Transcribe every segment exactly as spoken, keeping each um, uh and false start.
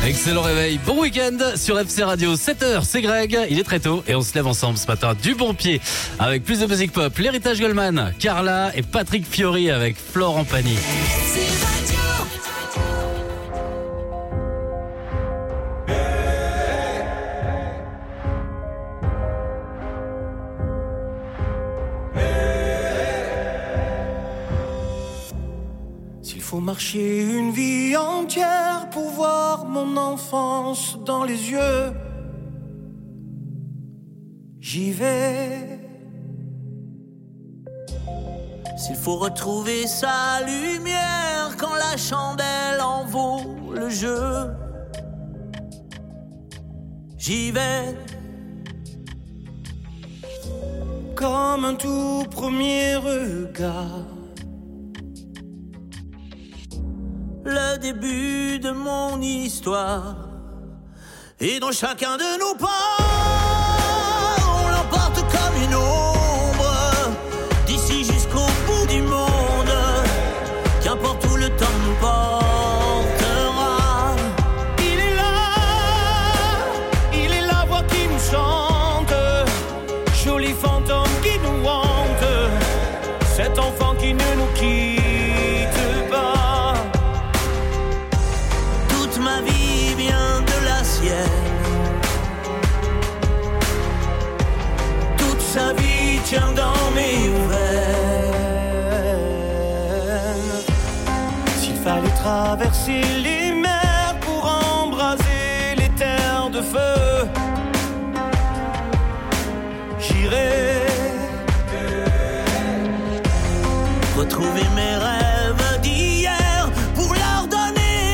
Excellent réveil, bon week-end sur F C Radio, sept heures, c'est Greg, il est très tôt et on se lève ensemble ce matin du bon pied avec plus de musique pop, l'héritage Goldman, Carla et Patrick Fiori avec Florent Pagny. Faut marcher une vie entière pour voir mon enfance dans les yeux. J'y vais. S'il faut retrouver sa lumière quand la chandelle en vaut le jeu, j'y vais. Comme un tout premier regard, le début de mon histoire. Et dans chacun de nos pas, on l'emporte comme une ombre, d'ici jusqu'au bout du monde, qu'importe où le temps nous portera. Il est là, il est la voix qui nous chante, joli fantôme qui nous hante, cet enfant qui ne nous quitte pas. Ma vie vient de la sienne, toute sa vie tient dans mes veines. S'il fallait traverser les mers pour embraser les terres de feu, j'irai retrouver mes rêves d'hier pour leur donner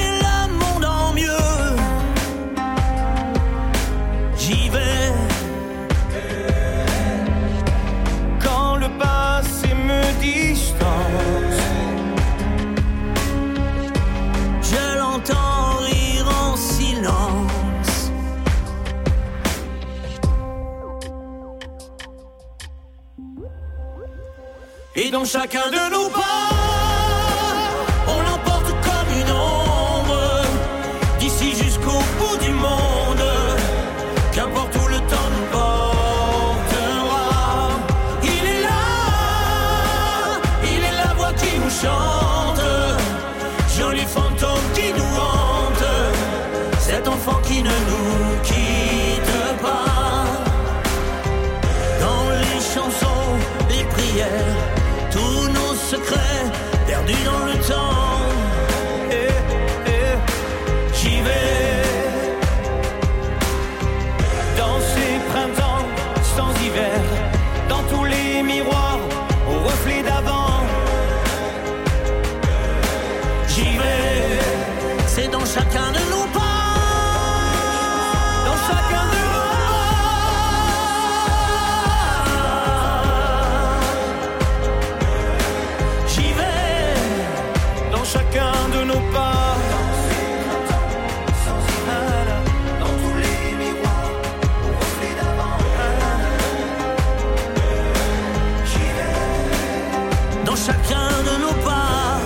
j'y vais. Quand le passé me distance, je l'entends rire en silence. Et dans chacun de nos pas, on l'emporte comme une ombre, d'ici jusqu'au bout du monde, qu'importe où le temps nous portera. Il est là, il est la voix qui nous chante, joli fantôme qui nous hante, cet enfant qui ne nous quitte pas. Dans les chansons, les prières, tous nos secrets perdus dans le temps. eh, eh, j'y vais. Printemps sans hiver, dans tous les miroirs, au reflet d'avant. J'y vais, c'est dans chacun de nos pas, dans chacun de nos pas. J'y vais, dans chacun de nos pas. Chacun de nos pas.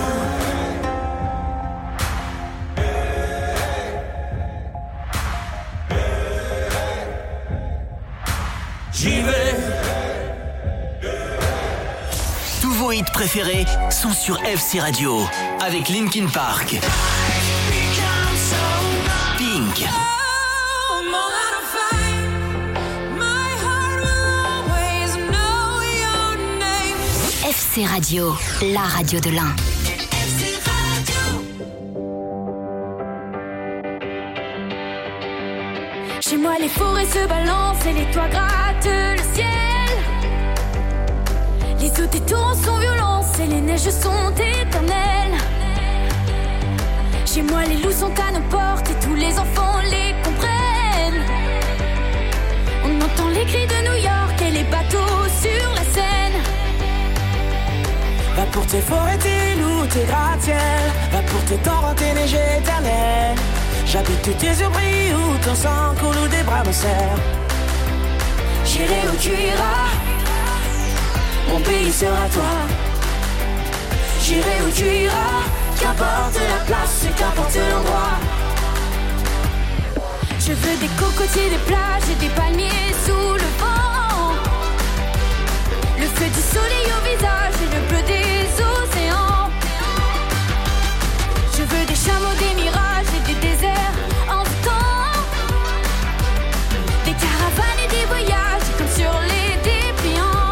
J'y vais. Tous vos hits préférés sont sur F C Radio avec Linkin Park, Pink, F C Radio, la radio de l'Ain. Chez moi les forêts se balancent et les toits grattent le ciel. Les eaux des torrents sont violentes et les neiges sont éternelles. Chez moi les loups sont à nos portes et tous les enfants les comprennent. On entend les cris de New York et les bateaux sur la Seine. Va pour tes forêts, tes loups, tes gratte-ciels. Va pour tes torrents, tes neiges éternelles. J'habite tes abris où ton sang coule ou des bras me serrent. J'irai où tu iras, mon pays sera toi. J'irai où tu iras, qu'importe la place et qu'importe l'endroit. Je veux des cocotiers, des plages et des palmiers sous le vent. Le feu du soleil au visage et le bleu des océans. Je veux des chameaux, des mirages et des déserts en temps. Des caravanes et des voyages comme sur les dépliants.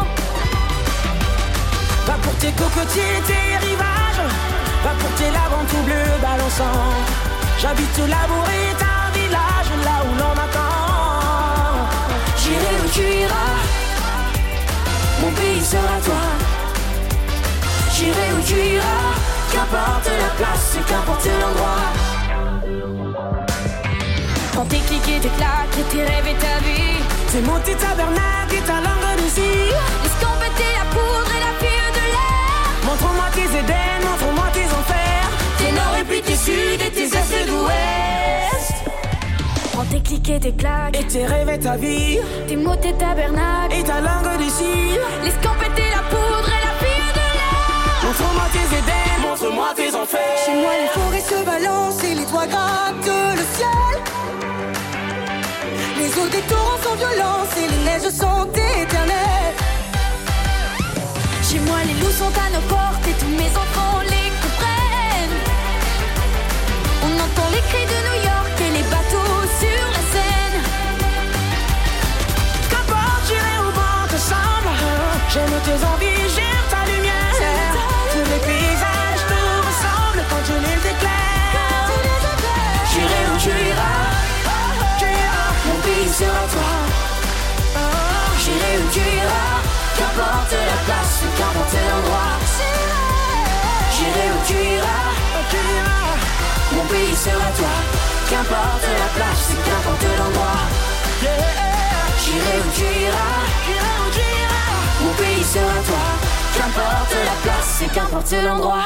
Va pour tes cocotiers, tes rivages. Va pour tes laves en tout bleu balançant. J'habite tout labouré, un village là où l'on m'attend. J'irai où tu iras, mon pays sera toi. J'irai où tu iras, qu'importe la place et qu'importe l'endroit. Quand tes clics et tes claques et tes rêves et ta vie, c'est monter tabernacle et ta langue de cire. Escampetez la poudre et la pire de l'air. Montre-moi tes Éden, montre-moi tes enfers. Tes nord et puis tes sud et tes est d'ouest. Prends tes clics et tes claques et tes rêves et ta vie. Tes mots, tes tabernacles et ta langue de cire. L'escampetez la poudre et la pire de l'air. Montre-moi tes Éden, montre-moi tes enfers. Chez moi les forêts se balancent et les toits grattent le ciel. Les eaux des torrents sont violentes et les neiges sont éternelles. Chez moi les loups sont à nos portes et tous mes enfants les comprennent. On entend les cris de New York et les bateaux sur la Seine. Qu'importe, j'irai où vent te semble. J'aime tes envies, j'aime ta lumière. Tous les paysages nous ressemblent quand tu les éclaires. J'irai où tu iras, mon pays sera toi. J'irai où tu iras, qu'importe la place, qu'importe l'endroit. J'irai où tu iras, mon pays sera toi. Qu'importe la place, qu'importe l'endroit. J'irai où tu iras, mon pays sera toi. Qu'importe la place, qu'importe l'endroit.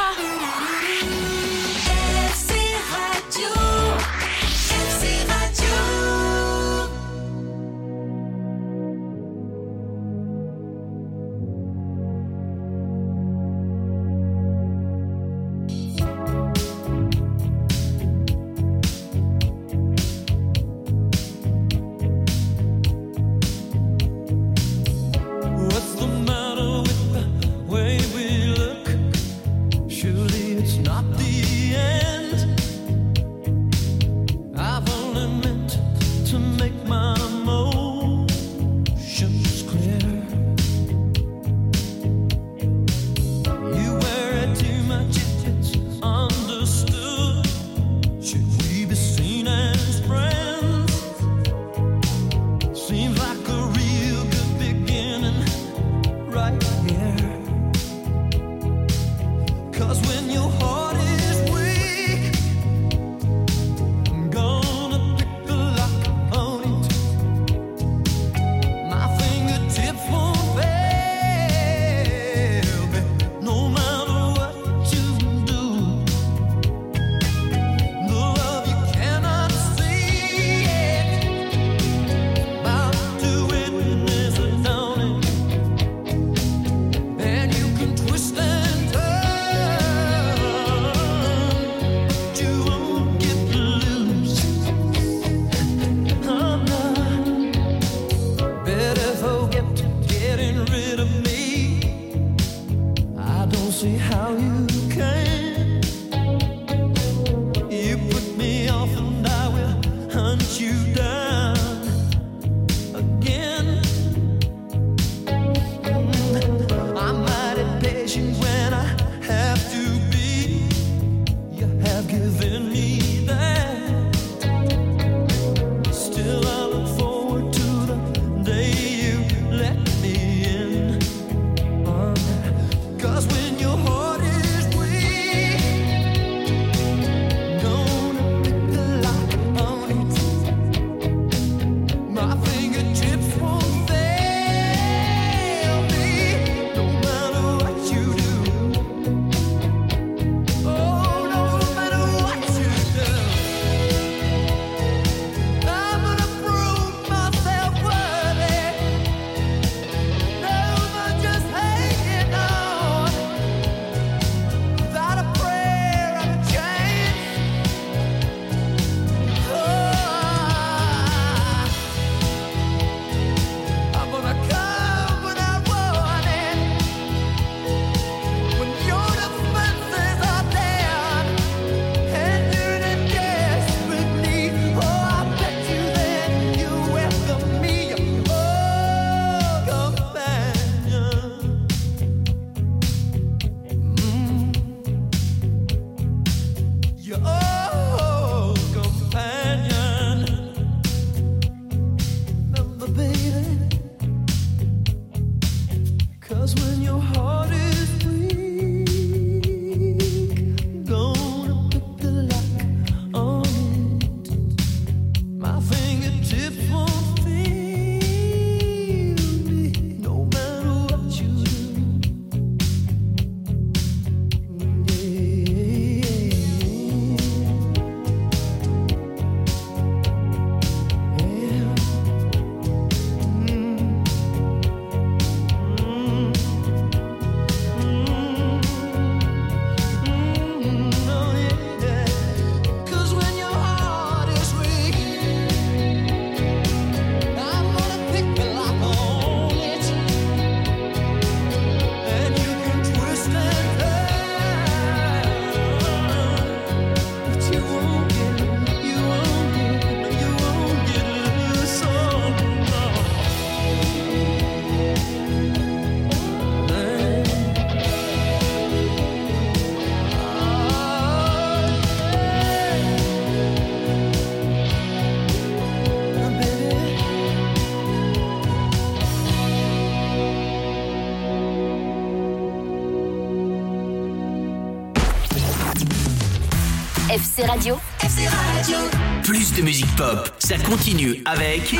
Cause when your heart is F C Radio. F C Radio. Plus de musique pop, ça continue avec...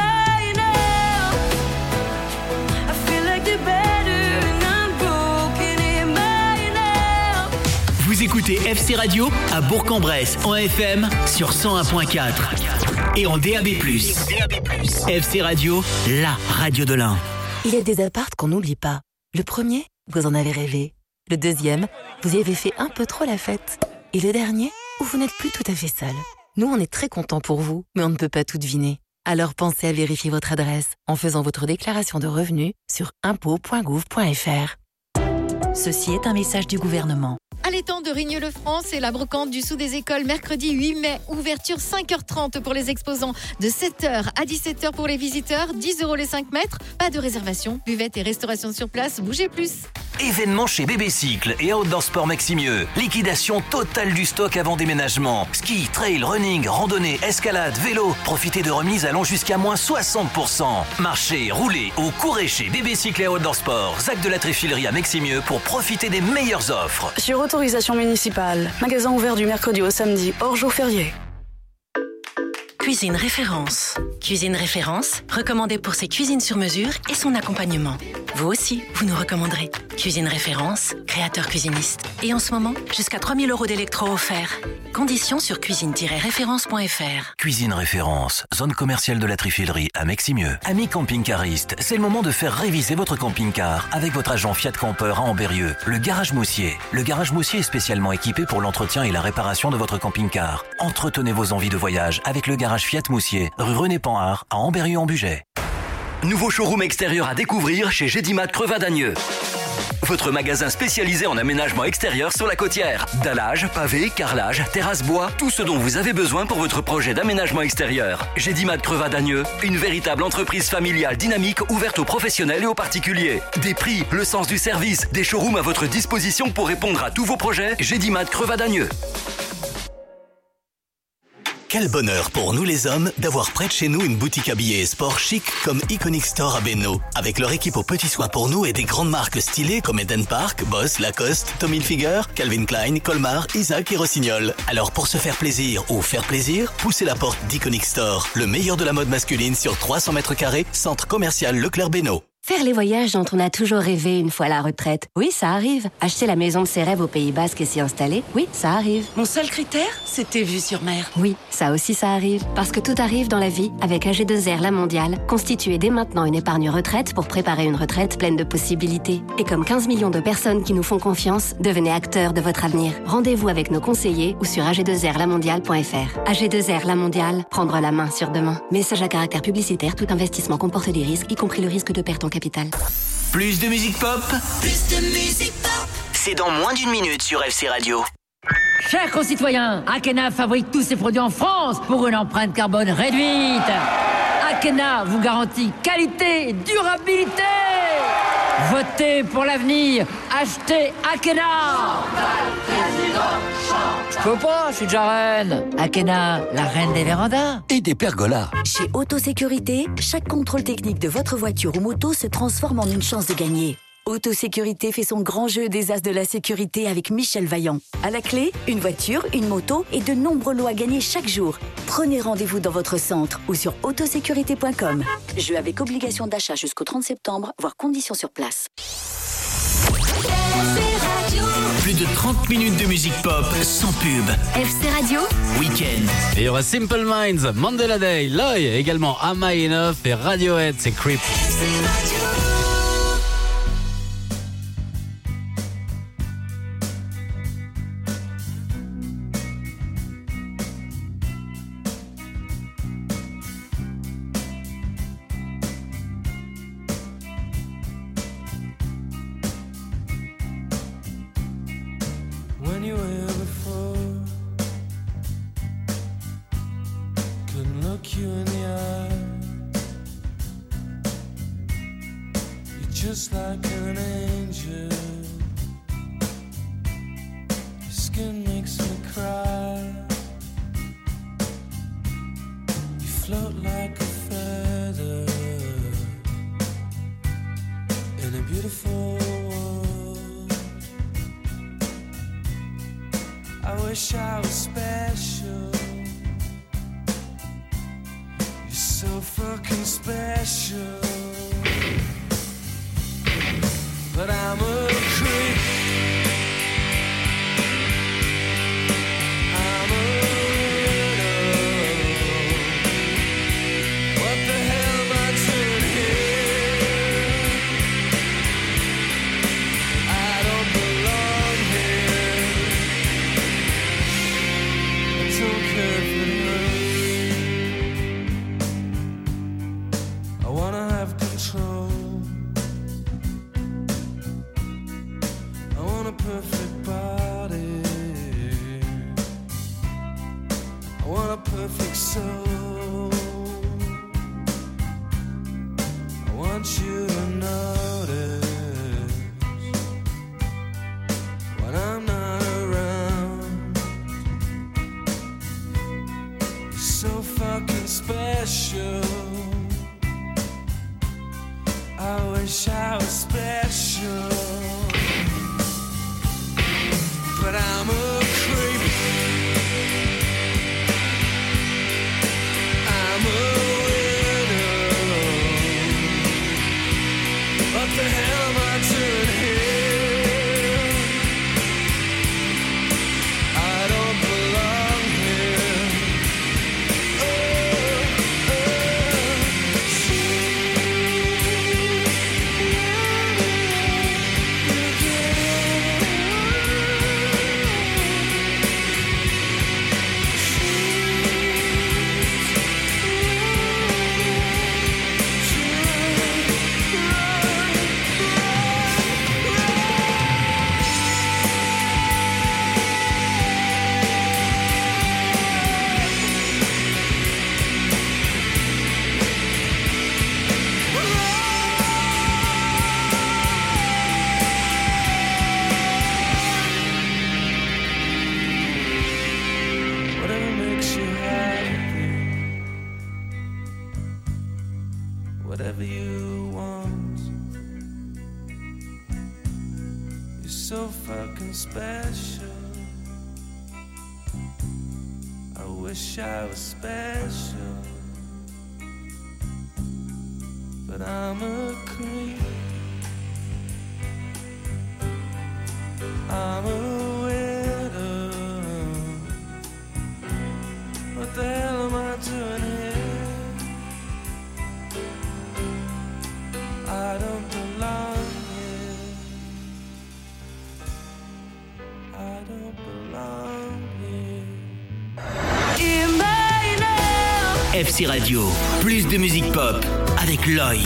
Vous écoutez F C Radio à Bourg-en-Bresse en F M sur cent un point quatre et en D A B plus. F C Radio, la radio de l'Ain. Il y a des appartes qu'on n'oublie pas. Le premier, vous en avez rêvé. Le deuxième, vous y avez fait un peu trop la fête. Et le dernier, où vous n'êtes plus tout à fait seul. Nous, on est très contents pour vous, mais on ne peut pas tout deviner. Alors pensez à vérifier votre adresse en faisant votre déclaration de revenus sur impôts point gouv point f r. Ceci est un message du gouvernement. À l'étang de Rigneux-le-France et la brocante du Sous des Écoles, mercredi huit mai, ouverture cinq heures trente pour les exposants, de sept heures à dix-sept heures pour les visiteurs, dix euros les cinq mètres, pas de réservation, buvette et restauration sur place, bougez plus. Événement chez Bébé Cycle et Outdoor Sport Maximieux. Liquidation totale du stock avant déménagement. Ski, trail, running, randonnée, escalade, vélo. Profitez de remises allant jusqu'à moins soixante pour cent. Marchez, roulez ou courez chez Bébé Cycle et Outdoor Sport. Zac de la Tréfilerie à Maximieux pour profiter des meilleures offres. Sur autorisation municipale. Magasin ouvert du mercredi au samedi, hors jour férié. Cuisine Référence. Cuisine Référence, recommandée pour ses cuisines sur mesure et son accompagnement. Vous aussi, vous nous recommanderez. Cuisine Référence, créateur cuisiniste. Et en ce moment, jusqu'à trois mille euros d'électro offerts. Conditions sur cuisine tiret référence point f r. Cuisine Référence, zone commerciale de la Tréfilerie à Maximieux. Amis camping-caristes, c'est le moment de faire réviser votre camping-car avec votre agent Fiat Camper à Ambérieux, le Garage Moussier. Le Garage Moussier est spécialement équipé pour l'entretien et la réparation de votre camping-car. Entretenez vos envies de voyage avec le Garage Fiat Moussier, rue René Panhard à Ambérieux-en-Bugey. Nouveau showroom extérieur à découvrir chez Gédimat Crevadagneux. Votre magasin spécialisé en aménagement extérieur sur la côtière. Dallage, pavé, carrelage, terrasse bois, tout ce dont vous avez besoin pour votre projet d'aménagement extérieur. Gédimat Crevadagneux, une véritable entreprise familiale dynamique ouverte aux professionnels et aux particuliers. Des prix, le sens du service, des showrooms à votre disposition pour répondre à tous vos projets. Gédimat Crevadagneux. Quel bonheur pour nous les hommes d'avoir près de chez nous une boutique habillée et sport chic comme Iconic Store à Bénaud. Avec leur équipe aux petits soins pour nous et des grandes marques stylées comme Eden Park, Boss, Lacoste, Tommy Hilfiger, Calvin Klein, Colmar, Isaac et Rossignol. Alors pour se faire plaisir ou faire plaisir, poussez la porte d'Iconic Store. Le meilleur de la mode masculine sur trois cents mètres carrés, centre commercial Leclerc Bénaud. Faire les voyages dont on a toujours rêvé une fois à la retraite. Oui, ça arrive. Acheter la maison de ses rêves au Pays Basque et s'y installer. Oui, ça arrive. Mon seul critère, c'était vue sur mer. Oui, ça aussi ça arrive. Parce que tout arrive dans la vie avec A G deux R La Mondiale. Constituez dès maintenant une épargne retraite pour préparer une retraite pleine de possibilités. Et comme quinze millions de personnes qui nous font confiance, devenez acteurs de votre avenir. Rendez-vous avec nos conseillers ou sur a g deux r la mondiale point f r. A G deux R La Mondiale, prendre la main sur demain. Message à caractère publicitaire, tout investissement comporte des risques, y compris le risque de perte en capital. Plus de musique pop, Plus de musique pop. c'est dans moins d'une minute sur F C Radio. Chers concitoyens, Akena fabrique tous ses produits en France pour une empreinte carbone réduite. Akena vous garantit qualité et durabilité. Votez pour l'avenir. Achetez Akena. Je peux pas, je suis déjà reine. Akena, la reine des vérandas. Et des pergolas. Chez Autosécurité, chaque contrôle technique de votre voiture ou moto se transforme en une chance de gagner. Autosécurité fait son grand jeu des as de la sécurité avec Michel Vaillant. À la clé, une voiture, une moto et de nombreux lots à gagner chaque jour. Prenez rendez-vous dans votre centre ou sur autosécurité point com. Jeu avec obligation d'achat jusqu'au trente septembre, voire conditions sur place. Plus de trente minutes de musique pop sans pub. F C Radio. Week-end. Et il y aura Simple Minds, Mandela Day, Loy, également Am I Enough et Radiohead, c'est Creep. When you were here before, couldn't look you in the eye. You're just like an angel. Your skin makes me cry. You float like a feather in a beautiful world. I wish I was special. You're so fucking special. But I'm a creep. I'm a weirdo. What the hell am I doing here? I don't belong here. I don't care if it hurts. I wanna have control. I want a perfect body. I want a perfect soul. I want you to notice when I'm not around. You're so fucking special. I wish I was special. But I'm a creep. I'm a weirdo. What the hell am I doing here? I don't belong here. Oh, whatever makes you happy, whatever you want. You're so fucking special. I wish I was special, but I'm a creep. I'm a weirdo. What the hell am I doing here? I don't belong here. I don't belong here. F C Radio, plus de musique pop avec Loy.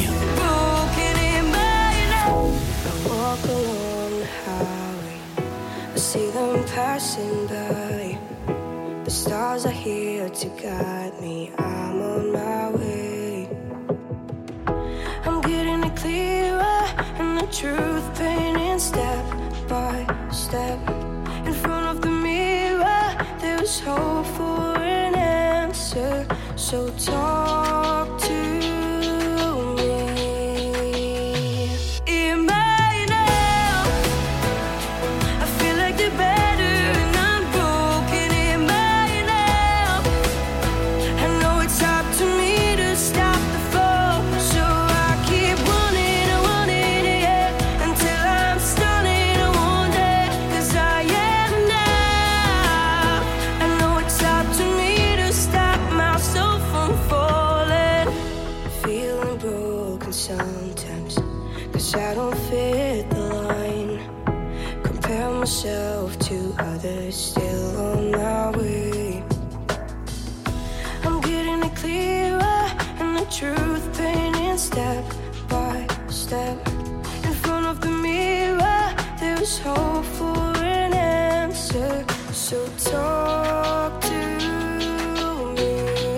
Walk along the highway, I see them passing by. The stars are here to guide me, I'm on my way. I'm getting it clearer, and the truth painting step by step. In front of the mirror, there's hope for an answer. So talk to me. In my now, I feel like the better, and I'm broken in my now. I know it's up to me to stop the fall, so I keep running and running, yeah, until I'm stunning and one day, 'cause I am now. I know it's up to me to stop myself from falling. Feeling broken sometimes, 'cause I don't fit the line. Compare myself to others, still on my way. I'm getting it clearer, and the truth painting step by step. In front of the mirror, there's hope for an answer. So talk to me.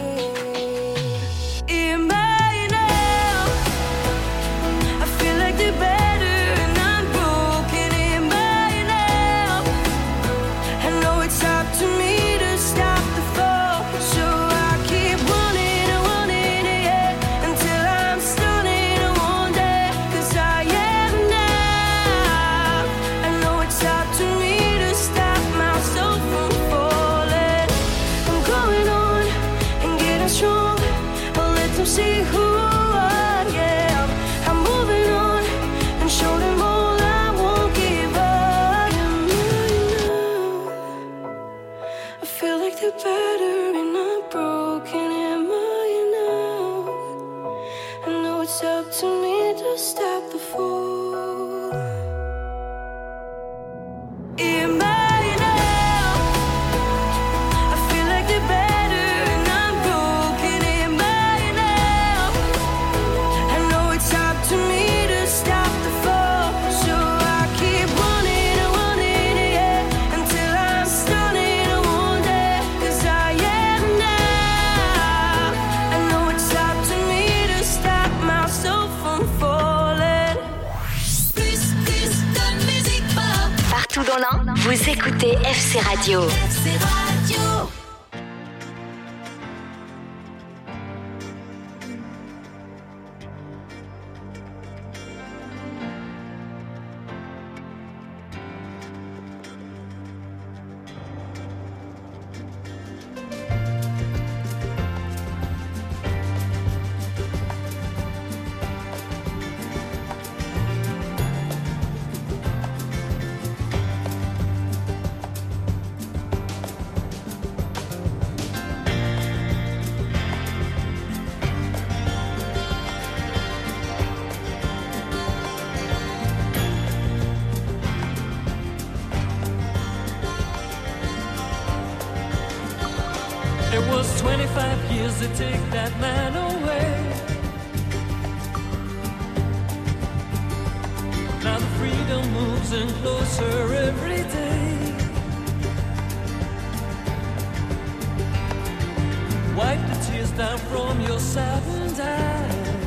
In my now, I feel like the better, and I'm broken in my now. I know it's up to me to stop the fall, so I keep running and running, yeah, until I'm stunning and one day, 'cause I am now. I know it's up to me to stop myself from see who I am. I'm moving on and show them all I won't give up. I feel like the battery not broken. Am I enough? I know it's up to me to stop the fall. Am I enough? I feel like the battery not broken. Am I enough? I know it's up to me to stop the fall. So I keep running and running, yeah, until I'm stunning one day. 'Cause I am now. I know it's up to me to stop myself from falling. Plus, plus de musique pop. Partout dans l'Ain, vous écoutez F C Radio. F C Radio. It was twenty-five years to take that man away. Now the freedom moves in closer every day. Wipe the tears down from your saddened eyes.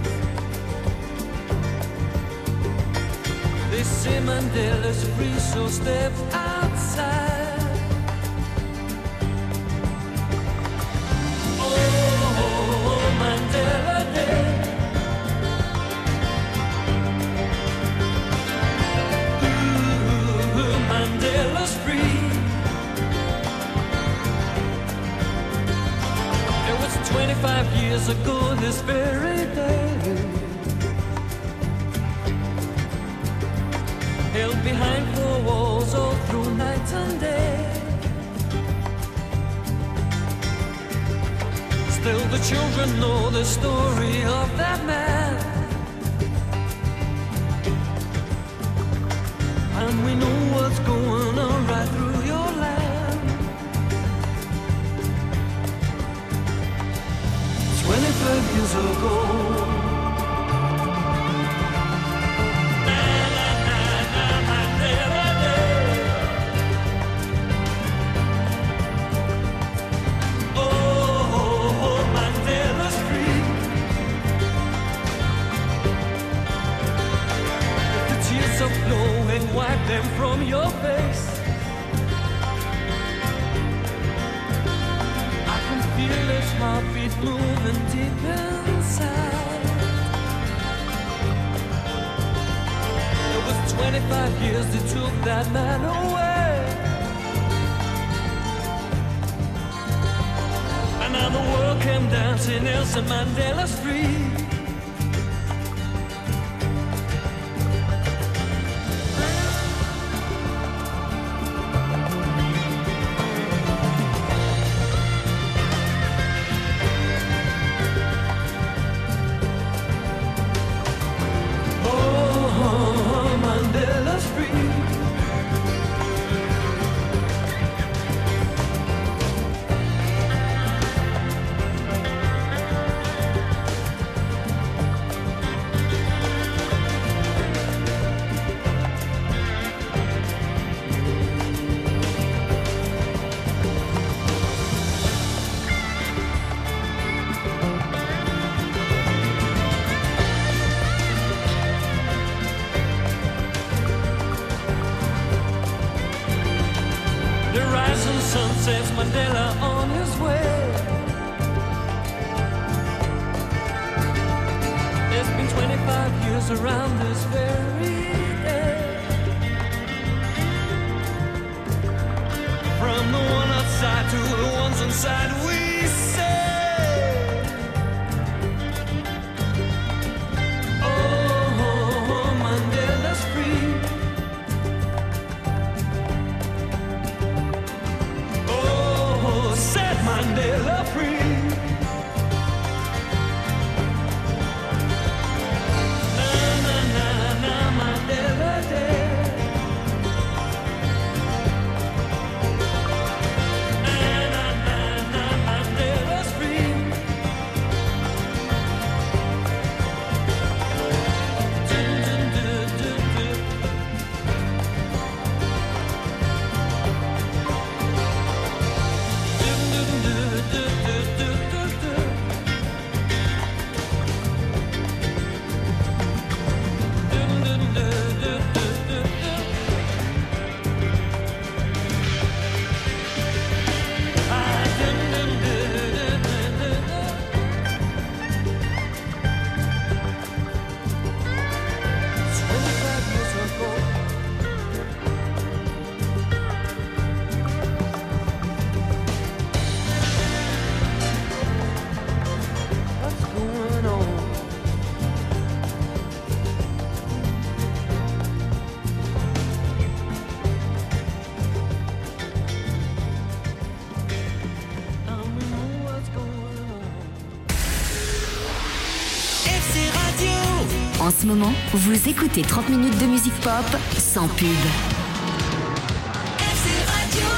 They say Mandela's free, so step outside. Mandela Day. Ooh, Mandela's free. It was twenty-five years ago this very day. Held behind four walls all through night and day. Still the children know the story of that man. And we know what's going on right through your land. twenty-five years ago. Wipe them from your face. I can feel his heartbeat moving deep inside. It was twenty-five years that took that man away. And now the world came dancing, Nelson Mandela's free. Says Mandela on his way. It's been twenty-five years around this very day. From the one outside to the ones inside, we say Mandela free. En ce moment, vous écoutez trente minutes de musique pop sans pub. F C Radio.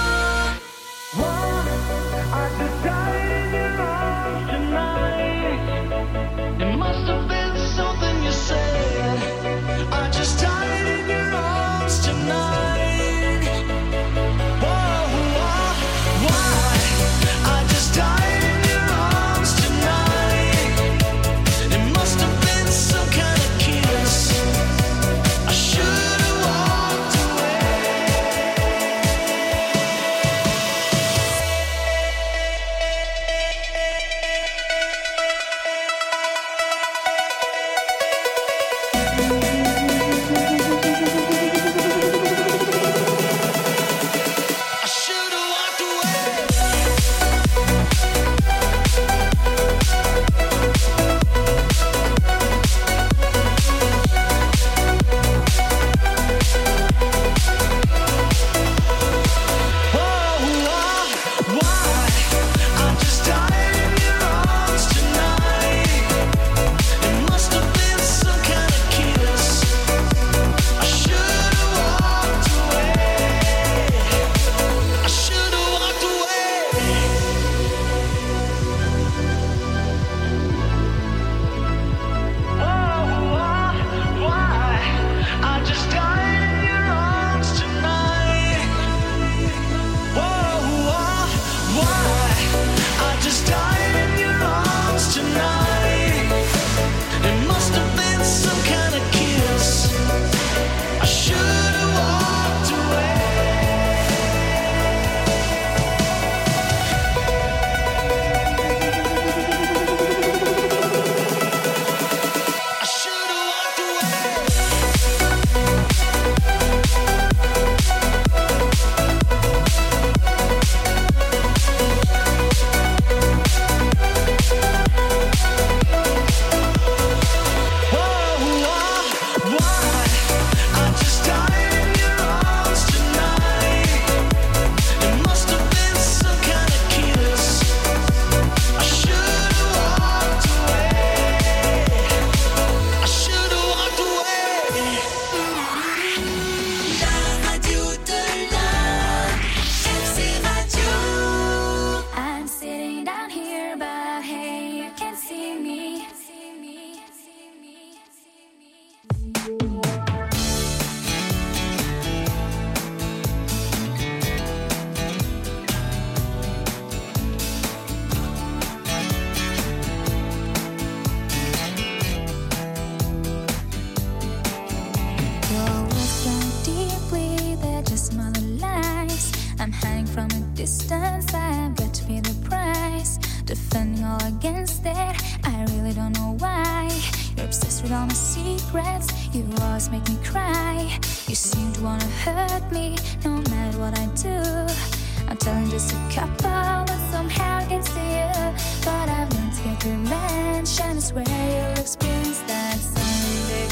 distance, I've got to pay the price. Defending all against it, I really don't know why. You're obsessed with all my secrets, you always make me cry. You seem to wanna hurt me, no matter what I do. I'm telling just a couple, but somehow I can see you. But I've learned to get revenge, and I swear you'll experience that someday.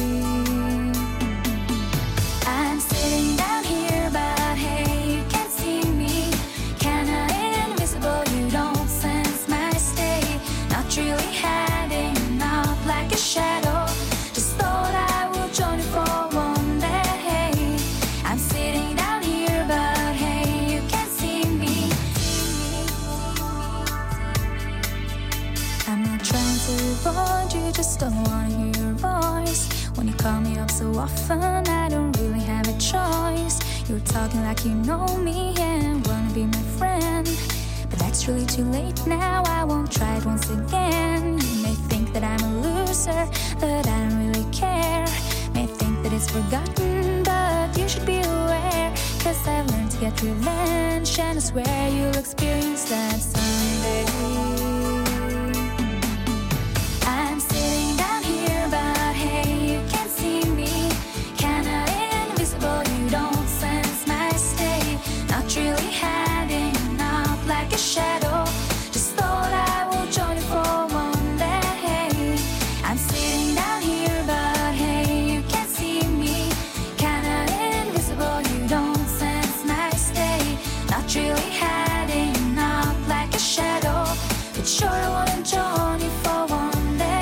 I'm sitting down here, but hey, you can't see me. Kinda invisible, you just don't wanna hear your voice. When you call me up so often, I don't really have a choice. You're talking like you know me and wanna be my friend, but that's really too late now. I won't try it once again. You may think that I'm a loser, that I don't really care. May think that it's forgotten, but you should be aware, 'cause I've learned to get revenge, and I swear you'll experience that someday. I'm sitting down here, but hey, you can't see me. Kinda invisible, you don't sense my state. Not really hiding up like a shadow. Just thought I would join you for one day. I'm sitting down here, but hey, you can't see me. Kinda invisible, you don't sense my state. Not really hiding up like a shadow. But sure I wanna join you for one day.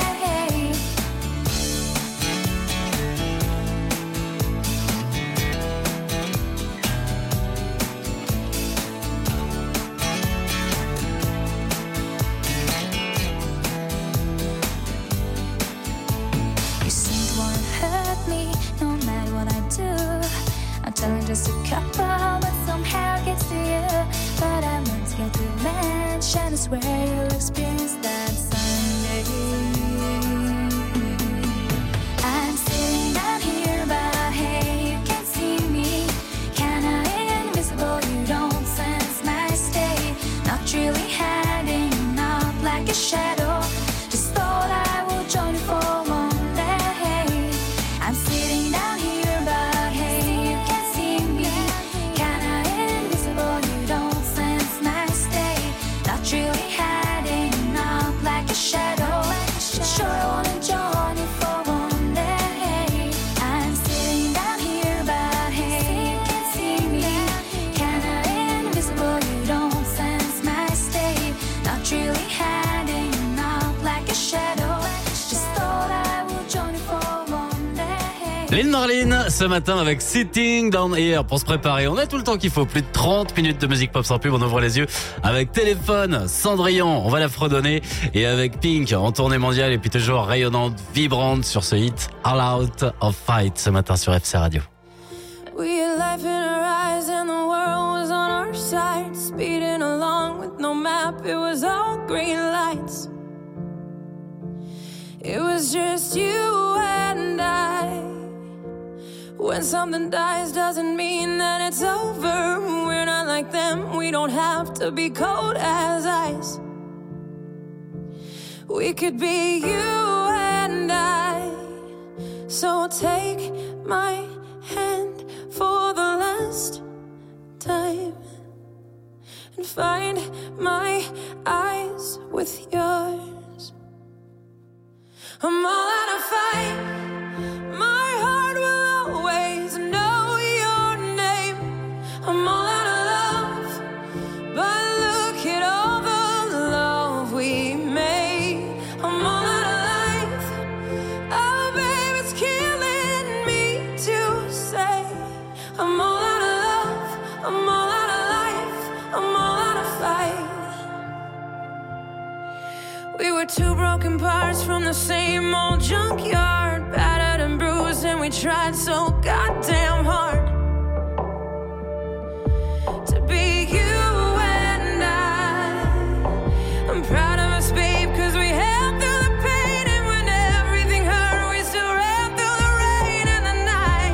You seem to wanna hurt me, no matter what I do. I'm telling just a couple, but somehow it gets to you. But I learned to get revenge, and I swear you'll experience that someday. I'm sitting down here, but hey, you can't see me. Kinda invisible, you don't sense my state. Not really hiding up like a shadow. Just thought I would join you for one day. I'm sitting down here, but hey, you can't see me. Kinda invisible, you don't sense my state. Not really hiding up like a shadow. But sure I wanna join you for one day. I'm sitting down here, but hey, you can't see me. Kinda invisible, you don't sense my state. Not really hiding up like a shadow. Just thought I would join you for one day. Lynn Marlin, ce matin avec Sitting Down Here pour se préparer. On a tout le temps qu'il faut, plus de trente minutes de musique pop sans pub. On ouvre les yeux avec Téléphone, Cendrillon, on va la fredonner. Et avec Pink en tournée mondiale et puis toujours rayonnante, vibrante sur ce hit All Out of Fight ce matin sur F C Radio. We had life in our eyes and the world was on our side. Speeding along with no map, it was all green lights. It was just you and I. When something dies doesn't mean that it's over. We're not like them, we don't have to be cold as ice. We could be you and I. So take my hand for the last time and find my eyes with yours. I'm all out of fight. My heart will always know your name. I'm all out of love, but look at all the love we made. I'm all out of life. Oh, babe, it's killing me to say. I'm all out of love. I'm all out of life. I'm all out of fight. We were two broken parts from the same old junkyard, battered and bruised, and we tried so goddamn hard to be you and I. I'm proud of us, babe, 'cause we held through the pain, and when everything hurt, we still ran through the rain and the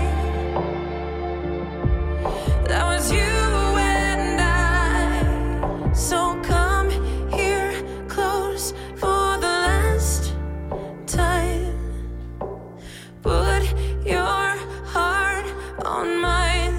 night. That was you and I. So come here close for the last time. Put your heart on mine.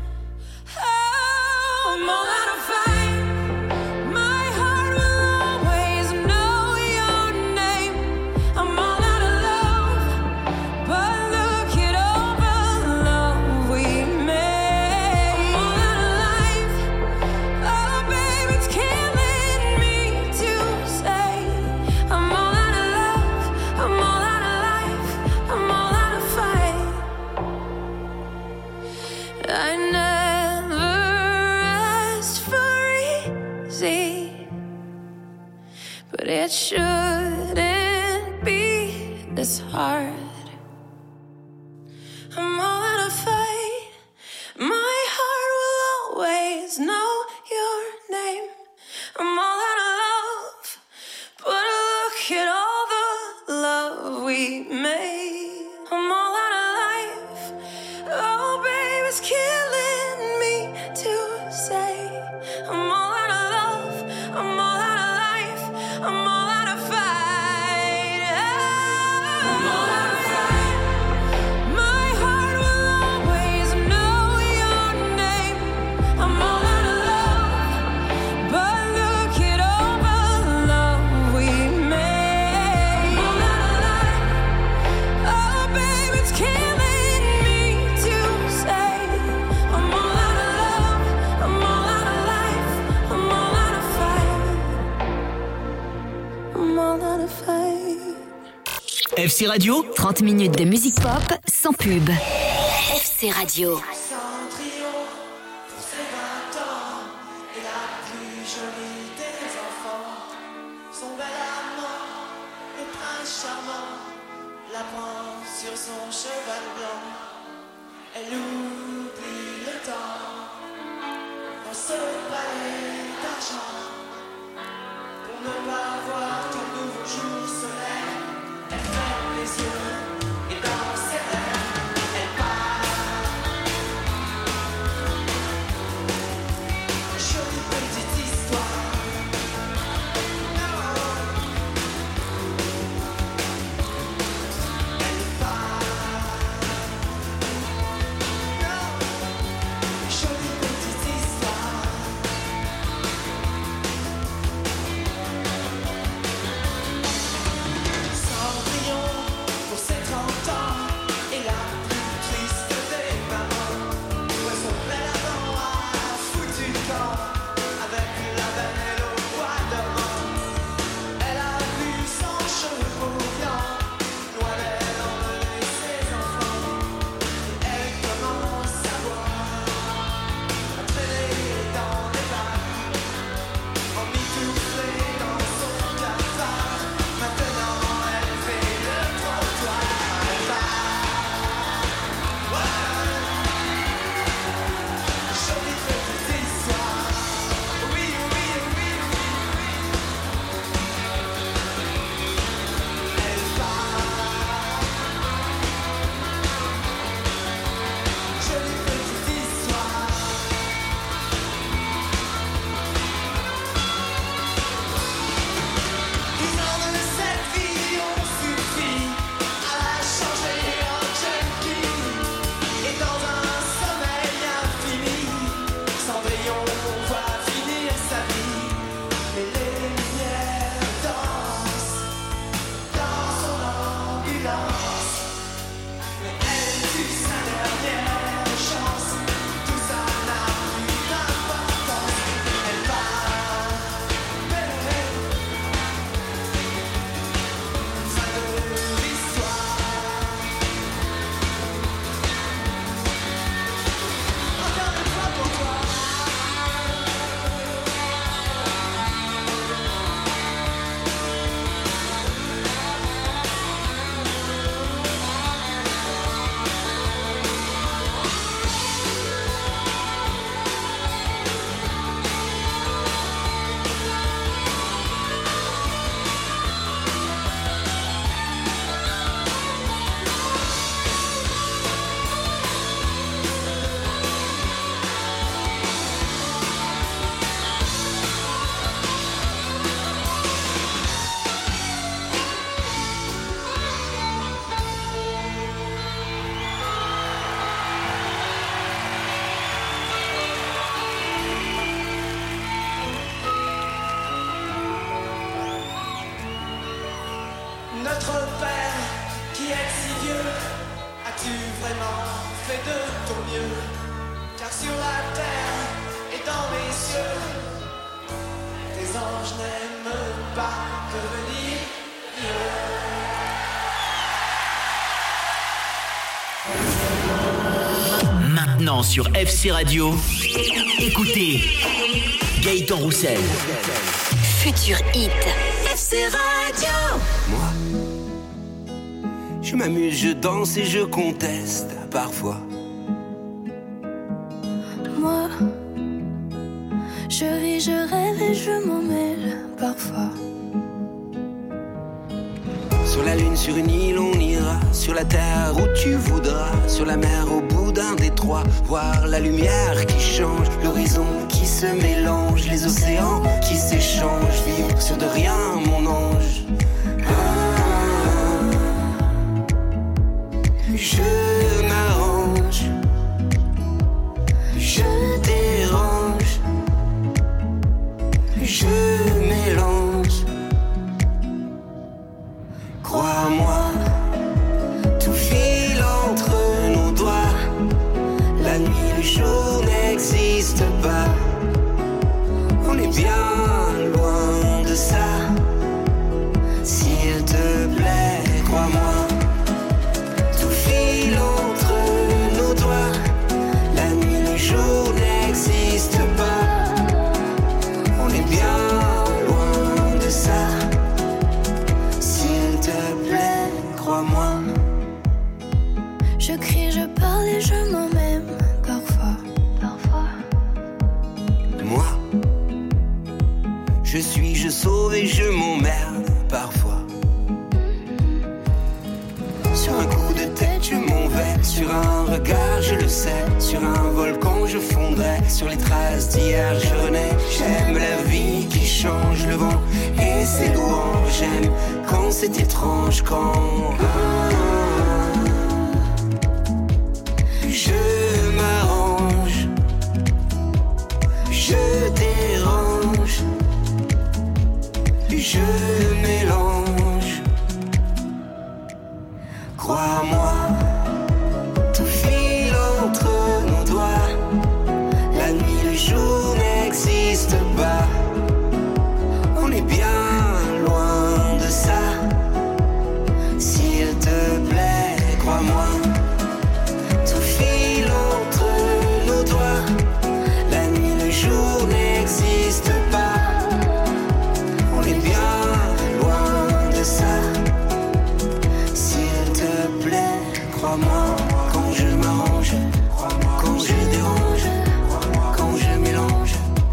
Oh, I'm all out of fight. My heart will always know your name. I'm all out of love, but look at all the love we made. I'm all out of life. Oh, babe, it's killing me to say. I'm all out of love. I'm all out of life. I'm all out of fight. I never asked for easy, but it shouldn't be this hard. I'm all out of fight. My heart will always know your name. I'm all out of love, but look at all the love we made. I'm all out of life. Oh, babe, it's killing me to say. I'm all out of love. I'm all out of life. I'm all out of fight. Oh, I'm all out of fight. My heart will always know your name. I'm all out of love, but look at all the love we made. I'm all out of life. Oh, babe, it's killing me to say. I'm all out of love. I'm all out of life. I'm all out of fight. I'm all out of fight. F C Radio, trente minutes de musique pop sans pub. F C Radio. Cendrillon, pour ses vingt ans, est la plus jolie des enfants. Son bel amant, le prince charmant, la prend sur son cheval blanc. Elle oublie le temps dans ce palais d'argent. Pour ne pas voir ton nouveau jour se lève, elle ferme les yeux et dans ses rêves, elle part. Jolie petite histoire. Elle part. Jolie petite histoire. Cendrillon, pour ses trente ans, est la plus triste des mamans. Ouais, son bel amant a foutu le camp avec la belle au bois dormant. Elle a vu son chevaux blanc, loin d'elle emmener ses enfants. Et elle commence à boire, à traîner dans les bars, emmitouflée dans son cafard. Maintenant elle fait le trottoir. Elle part. Ouais. Jolie petite histoire. Oui, oui, oui, oui, oui. Elle part. Jolie petite histoire. Dix ans de cette vie ont suffi à la changer en junkie. Et dans un sommeil infini, Cendrillon va finir sa vie. Mais les lumières dansent dans son ambulance. Mais elle tue sa dernière chance. Tout ça n'a plus d'importance. Elle part. Belle. Fin de l'histoire. Encore une fois pour toi. Notre Père qui est si vieux, as-tu vraiment fait de ton mieux? Car sur la terre et dans les cieux, tes anges n'aiment pas devenir vieux. Maintenant sur F C Radio, écoutez Gaëtan Roussel. Futur Hit. F C Radio. Moi, Je m'amuse, je danse et je conteste parfois. Moi, je ris, je rêve et je m'en mêle parfois. Sur la lune, sur une île, on ira. Sur la terre où tu voudras. Sur la mer, au bout d'un détroit. Voir la lumière qui change. L'horizon qui se mélange. Les océans qui s'échangent. Vivre sur de rien, mon ange. Ah, je m'arrange. Je dérange. Je mélange. Crois-moi, tout file entre nos doigts. La nuit, le jour n'existe pas. On est bien loin de ça. S'il te plaît, crois-moi. Tout file entre nos doigts. La nuit, le jour n'existe pas. On est bien loin de ça. S'il te plaît, crois-moi. Je crie, je parle et je m'en même parfois. Parfois. Moi, je suis, je sauve et je m'emmerde parfois. Sur un coup de tête, je m'en vais. Sur un regard, je le sais. Sur un volcan, je fondrai. Sur les traces d'hier, je renais. J'aime la vie qui change, le vent et ses louanges. J'aime quand c'est étrange, quand je m'arrange, je dérange, je mélange. Crois-moi, tout file entre nos doigts. La nuit, le jour n'existe pas. On est bien loin de ça. S'il te plaît, crois-moi. Tout file entre nos doigts. La nuit, le jour n'existe pas. On est bien loin de ça. S'il te plaît, crois-moi. Quand je m'arrange, quand je dérange, quand je mélange.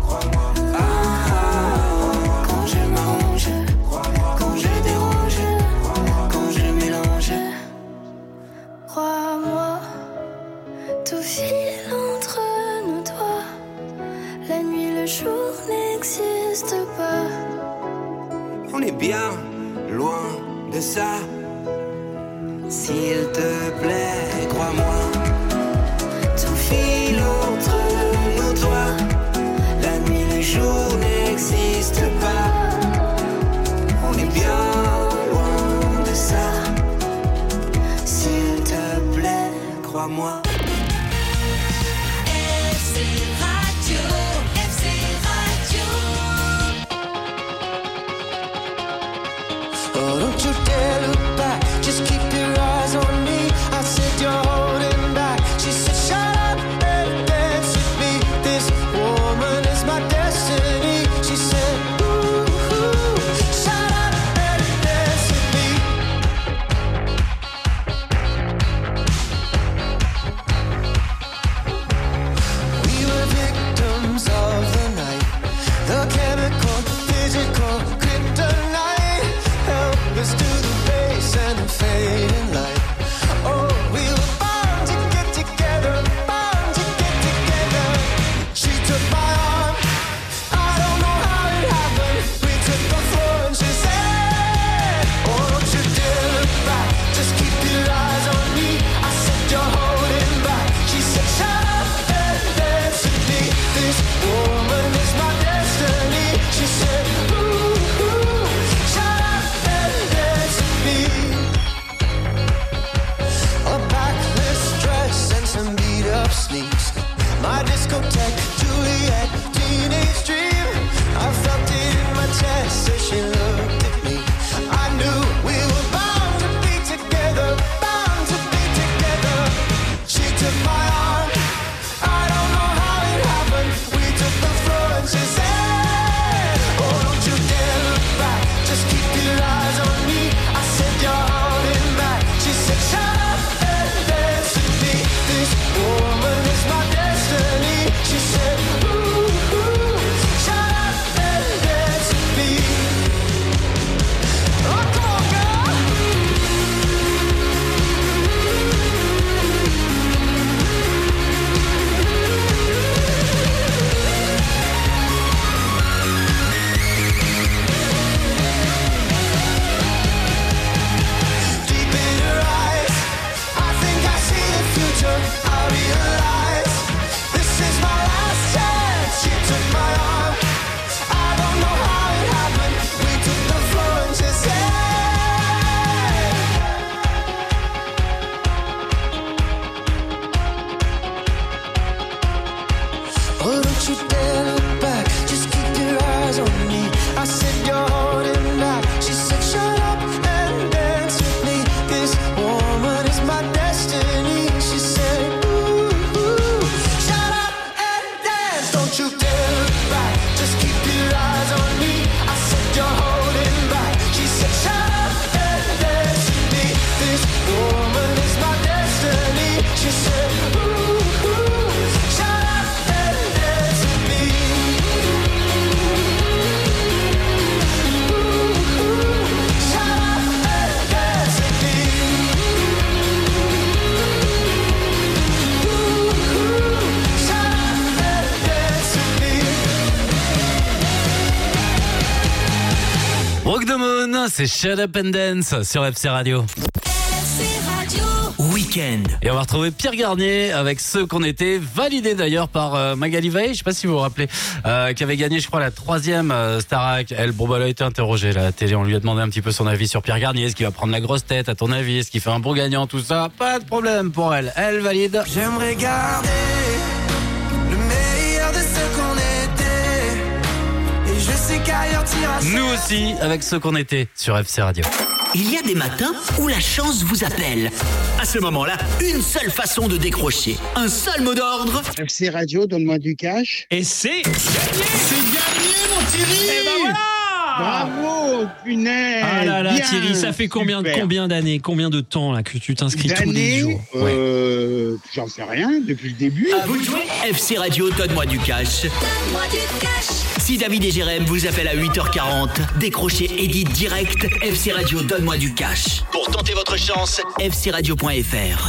Ah, quand je m'arrange, quand je dérange, quand je mélange. Crois-moi, tout file entre nos doigts. La nuit, le jour n'existe pas. On est bien loin de ça. S'il te plaît, crois-moi. Tout file entre nos doigts. La nuit, le jour n'existe pas. On est bien loin de ça. S'il te plaît, crois-moi. F C Radio, F C Radio. Oh, don't you dare look back. Just keep your eyes on me. I said you're holding back. She said shut up and dance with me. This woman is my destiny. She said ooh, ooh, shut up and dance with me. We were victims of the night. The chemical, physical kryptonite. Help us to the base and the fade Walk the Moon, c'est Shut Up and Dance sur F C Radio. Week-end. Et on va retrouver Pierre Garnier avec ceux qu'on était, validés d'ailleurs par euh, Magali Veil, je sais pas si vous vous rappelez, euh, qui avait gagné je crois la troisième euh, Starac. Elle, bon bah elle a été interrogée à la télé, on lui a demandé un petit peu son avis sur Pierre Garnier, est-ce qu'il va prendre la grosse tête à ton avis, est-ce qu'il fait un bon gagnant, tout ça, pas de problème pour elle, elle valide. J'aimerais garder le meilleur de ce qu'on était, et je sais qu'ailleurs t'ira. Nous aussi avec ceux qu'on était sur F C Radio. Il y a des matins où la chance vous appelle. À ce moment-là, une seule façon de décrocher. Un seul mot d'ordre. F C Radio, donne-moi du cash. Et c'est gagné. C'est gagné, mon Thierry. Et ben voilà. Bravo, punaise. Ah là là, bien, Thierry, ça fait combien, super. combien d'années, combien de temps là que tu t'inscris tous les D'années, jours? euh, J'en sais rien, depuis le début. À vous de jouer. F C Radio, donne-moi du cash. Donne-moi du cash. Si David et Jérém vous appellent à huit heures quarante, décrochez Edith direct. F C Radio, donne-moi du cash. Pour tenter votre chance, f c radio point f r.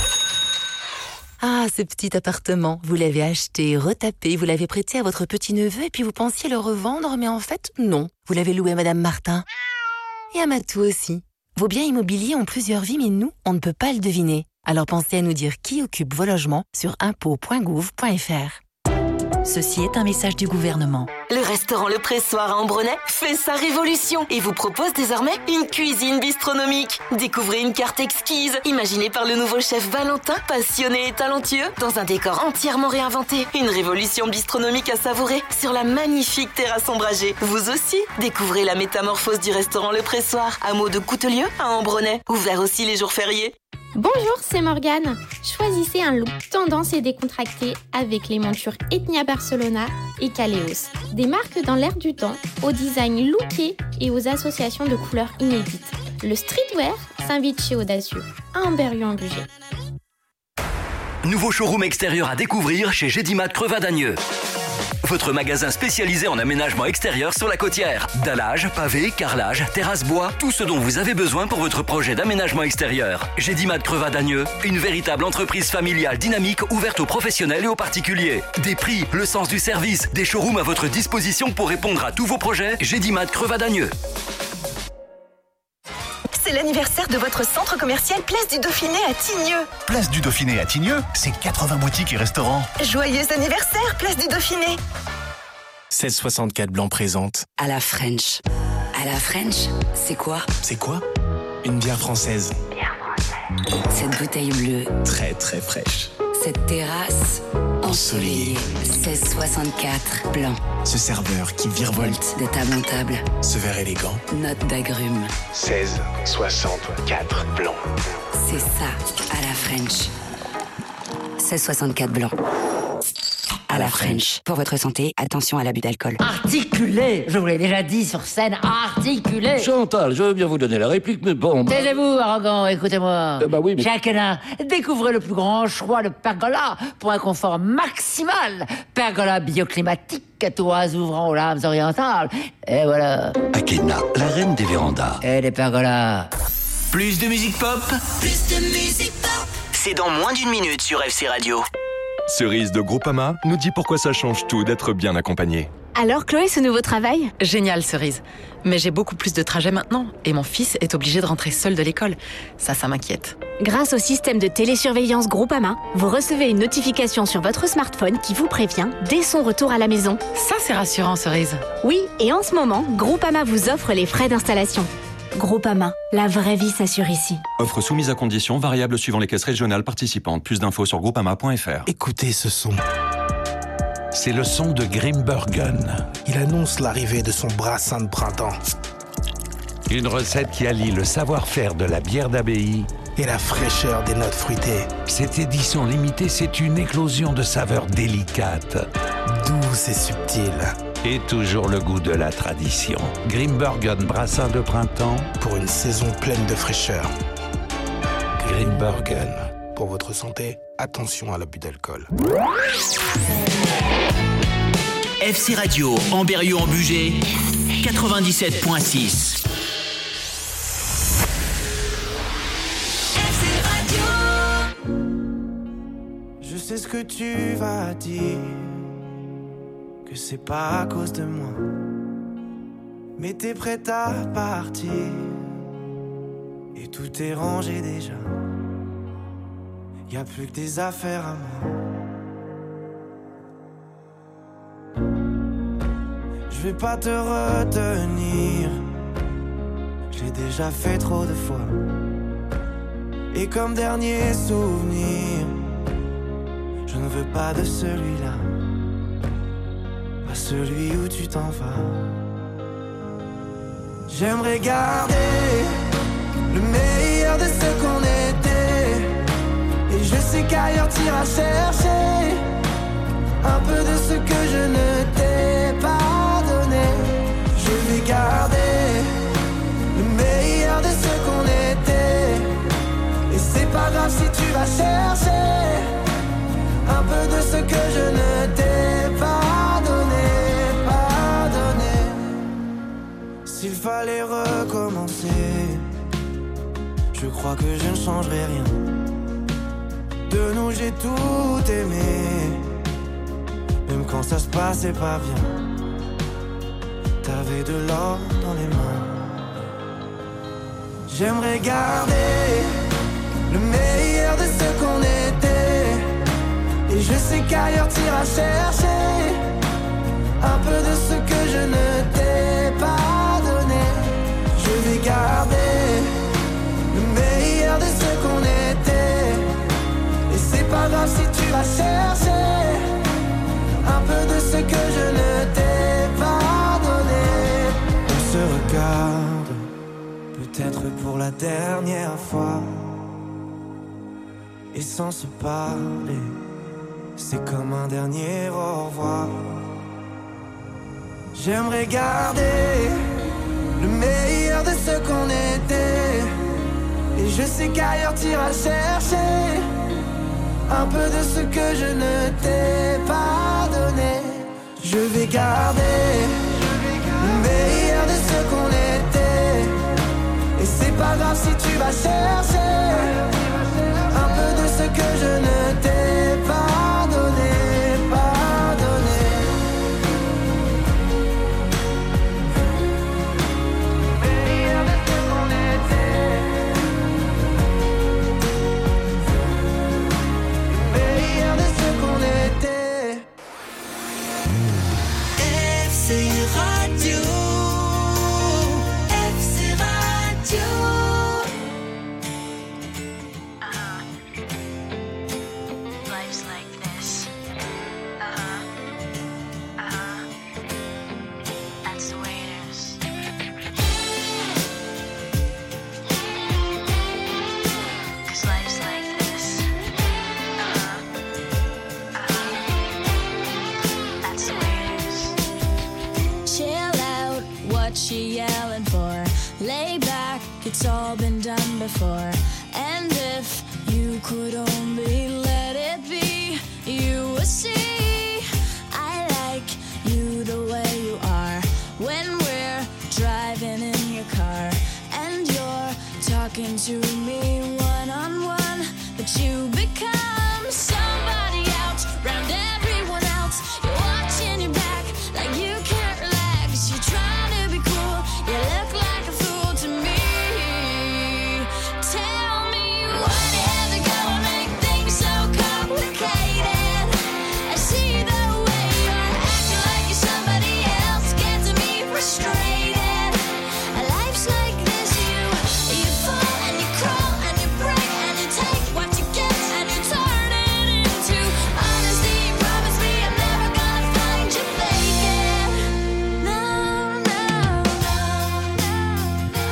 Ah, ce petit appartement, vous l'avez acheté, retapé, vous l'avez prêté à votre petit-neveu et puis vous pensiez le revendre, mais en fait, non. Vous l'avez loué à Madame Martin. Et à Matou aussi. Vos biens immobiliers ont plusieurs vies, mais nous, on ne peut pas le deviner. Alors pensez à nous dire qui occupe vos logements sur impôts point gouv point f r. Ceci est un message du gouvernement. Le restaurant Le Pressoir à Ambronay fait sa révolution et vous propose désormais une cuisine bistronomique. Découvrez une carte exquise, imaginée par le nouveau chef Valentin, passionné et talentueux, dans un décor entièrement réinventé. Une révolution bistronomique à savourer sur la magnifique terrasse ombragée. Vous aussi, découvrez la métamorphose du restaurant Le Pressoir, hameau de Coutelieu à Ambronay, ouvert aussi les jours fériés. Bonjour, c'est Morgane. Choisissez un look tendance et décontracté avec les montures Ethnia Barcelona et Kaleos. Des marques dans l'air du temps, au design looké et aux associations de couleurs inédites. Le streetwear s'invite chez Audacieux, à Amberieu-en-Bugey. Nouveau showroom extérieur à découvrir chez Gédimat Crevadagneux. Votre magasin spécialisé en aménagement extérieur sur la Côtière. Dallage, pavé, carrelage, terrasse bois, tout ce dont vous avez besoin pour votre projet d'aménagement extérieur. Gédimat Crevadagneux, une véritable entreprise familiale dynamique ouverte aux professionnels et aux particuliers. Des prix, le sens du service, des showrooms à votre disposition pour répondre à tous vos projets. Gédimat Crevadagneux. C'est l'anniversaire de votre centre commercial Place du Dauphiné à Tignieux. Place du Dauphiné à Tignieux, c'est quatre-vingts boutiques et restaurants. Joyeux anniversaire, Place du Dauphiné. seize soixante-quatre Blanc présente. À la French. À la French, c'est quoi? C'est quoi? Une bière française. Bière française. Cette bouteille bleue. Très très fraîche. Cette terrasse ensoleillée. seize soixante-quatre Blanc. Ce serveur qui virevolte de table en table. Ce verre élégant. Note d'agrumes. seize soixante-quatre Blanc. C'est ça, à la French. seize soixante-quatre Blanc. À la French. Pour votre santé, attention à l'abus d'alcool. Articulé, je vous l'ai déjà dit sur scène, articulé. Chantal, je veux bien vous donner la réplique, mais bon... Taisez-vous, arrogant, écoutez-moi. Euh, bah oui, mais... Jacques Hénin, découvrez le plus grand choix de pergola pour un confort maximal. Pergola bioclimatique, toits ouvrant aux lames orientales. Et voilà. Akena, la reine des vérandas. Et des pergolas. Plus de musique pop, Plus de musique pop. c'est dans moins d'une minute sur F C Radio. Cerise de Groupama nous dit pourquoi ça change tout d'être bien accompagné. Alors Chloé, ce nouveau travail? Génial, Cerise. Mais j'ai beaucoup plus de trajets maintenant et mon fils est obligé de rentrer seul de l'école. Ça, ça m'inquiète. Grâce au système de télésurveillance Groupama, vous recevez une notification sur votre smartphone qui vous prévient dès son retour à la maison. Ça, c'est rassurant, Cerise. Oui, et en ce moment, Groupama vous offre les frais d'installation. Groupama, la vraie vie s'assure ici. Offre soumise à conditions, variable suivant les caisses régionales participantes. Plus d'infos sur groupama point f r. Écoutez ce son. C'est le son de Grimbergen. Il annonce l'arrivée de son brassin de printemps. Une recette qui allie le savoir-faire de la bière d'abbaye et la fraîcheur des notes fruitées. Cette édition limitée, c'est une éclosion de saveurs délicates. Douce et subtile. Et toujours le goût de la tradition. Grimbergen brassin de printemps. Pour une saison pleine de fraîcheur. Grimbergen. Pour votre santé, attention à l'abus d'alcool. F C Radio, Amberieu-en-Bugey, quatre-vingt-dix-sept point six. Je sais ce que tu vas dire, que c'est pas à cause de moi. Mais t'es prête à partir et tout est rangé déjà. Y'a plus que des affaires à moi. Je vais pas te retenir, j'ai déjà fait trop de fois. Et comme dernier souvenir, je ne veux pas de celui-là, pas celui où tu t'en vas. J'aimerais garder le meilleur de ce qu'on était. Et je sais qu'ailleurs t'iras chercher un peu de ce que je ne t'ai pas donné. Je vais garder le meilleur de ce qu'on était. Et c'est pas grave si tu vas chercher un peu de ce que je ne t'ai pas donné, pas donné. S'il fallait recommencer, je crois que je ne changerai rien. De nous j'ai tout aimé, même quand ça se passait pas bien. T'avais de l'or dans les mains. J'aimerais garder le meilleur de ce qu'on était. Et je sais qu'ailleurs t'iras chercher un peu de ce que je ne t'ai pas donné. Je vais garder le meilleur de ce qu'on était. Et c'est pas grave si tu vas chercher un peu de ce que je ne t'ai pas donné. On se regarde, peut-être pour la dernière fois. Et sans se parler, c'est comme un dernier au revoir. J'aimerais garder le meilleur de ce qu'on était. Et je sais qu'ailleurs t'iras chercher un peu de ce que je ne t'ai pas donné. Je vais garder le meilleur de ce qu'on était. Et c'est pas grave si tu vas chercher un peu de ce que je ne t'ai pas donné, pas donné. Meilleur de ce qu'on était. Meilleur de ce qu'on était. F C Radio. F C Radio. She yelling for, lay back, it's all been done before. And if you could only let it be, you would see I like you the way you are. When we're driving in your car and you're talking to me one on one, but you become somebody else, round everyone else. You're watching your back like you can't relax. You're trying to be cool, you look like a fool to me. Tell me what is it gonna make things so complicated? I see the way you're acting like you're somebody else, gets me frustrated. Life's like this, you you fall and you crawl and you break and you take what you get and you turn it into honesty. You promise me I'm never gonna find you faking. No, no, no, no, no,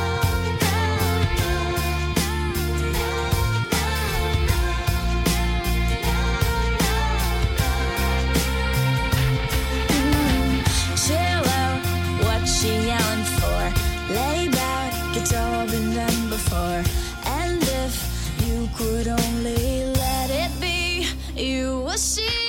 chill out, what she yelling for? Lay back, it's all been done before. And if you could only let it be, you will see